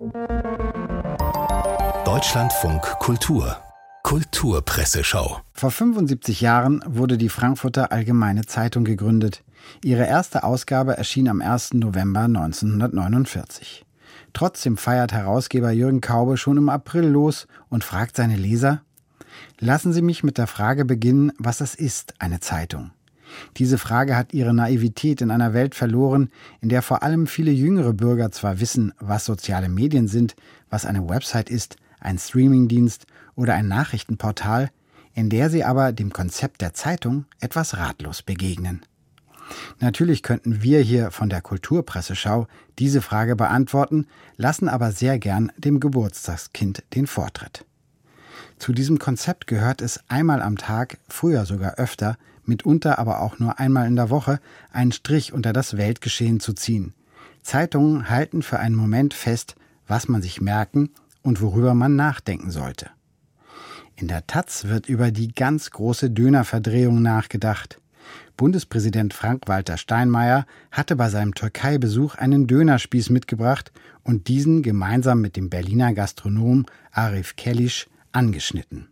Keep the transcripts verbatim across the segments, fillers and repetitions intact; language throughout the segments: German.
Deutschlandfunk Kultur Kulturpresseschau. Vor fünfundsiebzig Jahren wurde die Frankfurter Allgemeine Zeitung gegründet. Ihre erste Ausgabe erschien am ersten November neunzehnhundertneunundvierzig. Trotzdem feiert Herausgeber Jürgen Kaube schon im April los und fragt seine Leser: Lassen Sie mich mit der Frage beginnen, was es ist, eine Zeitung. Diese Frage hat ihre Naivität in einer Welt verloren, in der vor allem viele jüngere Bürger zwar wissen, was soziale Medien sind, was eine Website ist, ein Streamingdienst oder ein Nachrichtenportal, in der sie aber dem Konzept der Zeitung etwas ratlos begegnen. Natürlich könnten wir hier von der Kulturpresseschau diese Frage beantworten, lassen aber sehr gern dem Geburtstagskind den Vortritt. Zu diesem Konzept gehört es, einmal am Tag, früher sogar öfter, mitunter aber auch nur einmal in der Woche, einen Strich unter das Weltgeschehen zu ziehen. Zeitungen halten für einen Moment fest, was man sich merken und worüber man nachdenken sollte. In der Taz wird über die ganz große Dönerverdrehung nachgedacht. Bundespräsident Frank-Walter Steinmeier hatte bei seinem Türkei-Besuch einen Dönerspieß mitgebracht und diesen gemeinsam mit dem Berliner Gastronom Arif Kellisch angeschnitten.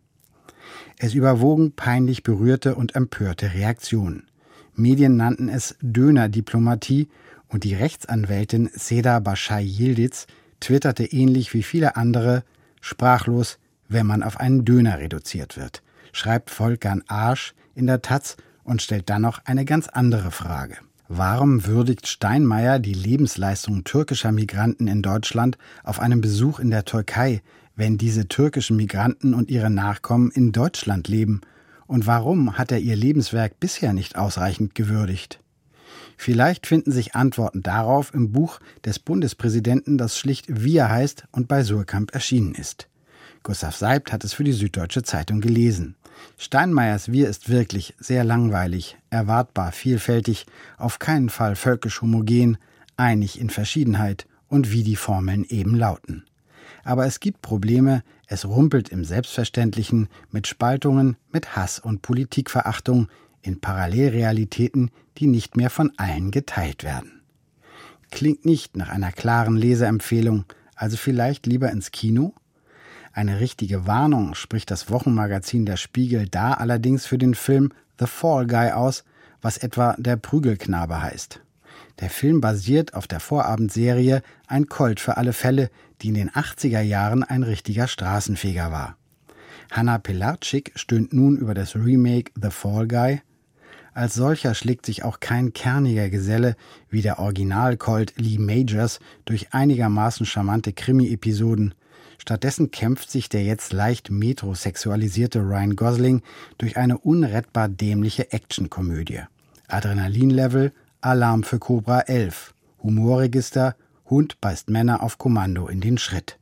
Es überwogen peinlich berührte und empörte Reaktionen. Medien nannten es Dönerdiplomatie und die Rechtsanwältin Seda Başay Yildiz twitterte ähnlich wie viele andere: sprachlos, wenn man auf einen Döner reduziert wird, schreibt Volkan Arsch in der Taz und stellt dann noch eine ganz andere Frage. Warum würdigt Steinmeier die Lebensleistung türkischer Migranten in Deutschland auf einem Besuch in der Türkei, wenn diese türkischen Migranten und ihre Nachkommen in Deutschland leben? Und warum hat er ihr Lebenswerk bisher nicht ausreichend gewürdigt? Vielleicht finden sich Antworten darauf im Buch des Bundespräsidenten, das schlicht Wir heißt und bei Suhrkamp erschienen ist. Gustav Seibt hat es für die Süddeutsche Zeitung gelesen. Steinmeiers Wir ist wirklich sehr langweilig, erwartbar vielfältig, auf keinen Fall völkisch homogen, einig in Verschiedenheit und wie die Formeln eben lauten. Aber es gibt Probleme, es rumpelt im Selbstverständlichen, mit Spaltungen, mit Hass und Politikverachtung, in Parallelrealitäten, die nicht mehr von allen geteilt werden. Klingt nicht nach einer klaren Leseempfehlung, also vielleicht lieber ins Kino? Eine richtige Warnung spricht das Wochenmagazin Der Spiegel da allerdings für den Film The Fall Guy aus, was etwa Der Prügelknabe heißt. Der Film basiert auf der Vorabendserie Ein Colt für alle Fälle, die in den achtziger Jahren ein richtiger Straßenfeger war. Hanna Pilarczyk stöhnt nun über das Remake The Fall Guy. Als solcher schlägt sich auch kein kerniger Geselle wie der Original-Colt Lee Majors durch einigermaßen charmante Krimi-Episoden. Stattdessen kämpft sich der jetzt leicht metrosexualisierte Ryan Gosling durch eine unrettbar dämliche Actionkomödie. Adrenalinlevel, Alarm für Cobra elf. Humorregister, Hund beißt Männer auf Kommando in den Schritt.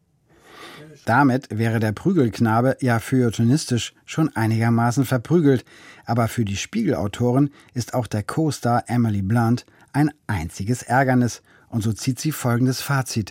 Damit wäre der Prügelknabe ja feuilletonistisch schon einigermaßen verprügelt, aber für die Spiegelautorin ist auch der Co-Star Emily Blunt ein einziges Ärgernis und so zieht sie folgendes Fazit.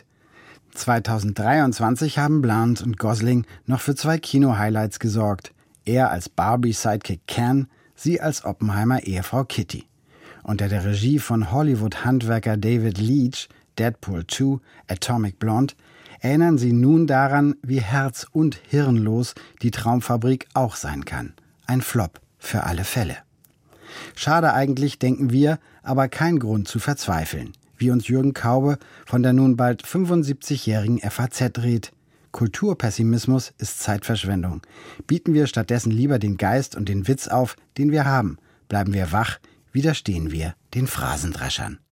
zweitausenddreiundzwanzig haben Blunt und Gosling noch für zwei Kino-Highlights gesorgt. Er als Barbie-Sidekick Ken, sie als Oppenheimer-Ehefrau Kitty. Unter der Regie von Hollywood-Handwerker David Leitch, Deadpool zwei, Atomic Blonde, erinnern sie nun daran, wie herz- und hirnlos die Traumfabrik auch sein kann. Ein Flop für alle Fälle. Schade eigentlich, denken wir, aber kein Grund zu verzweifeln. Wie uns Jürgen Kaube von der nun bald fünfundsiebzigjährigen F A Z rät. Kulturpessimismus ist Zeitverschwendung. Bieten wir stattdessen lieber den Geist und den Witz auf, den wir haben. Bleiben wir wach, widerstehen wir den Phrasendreschern.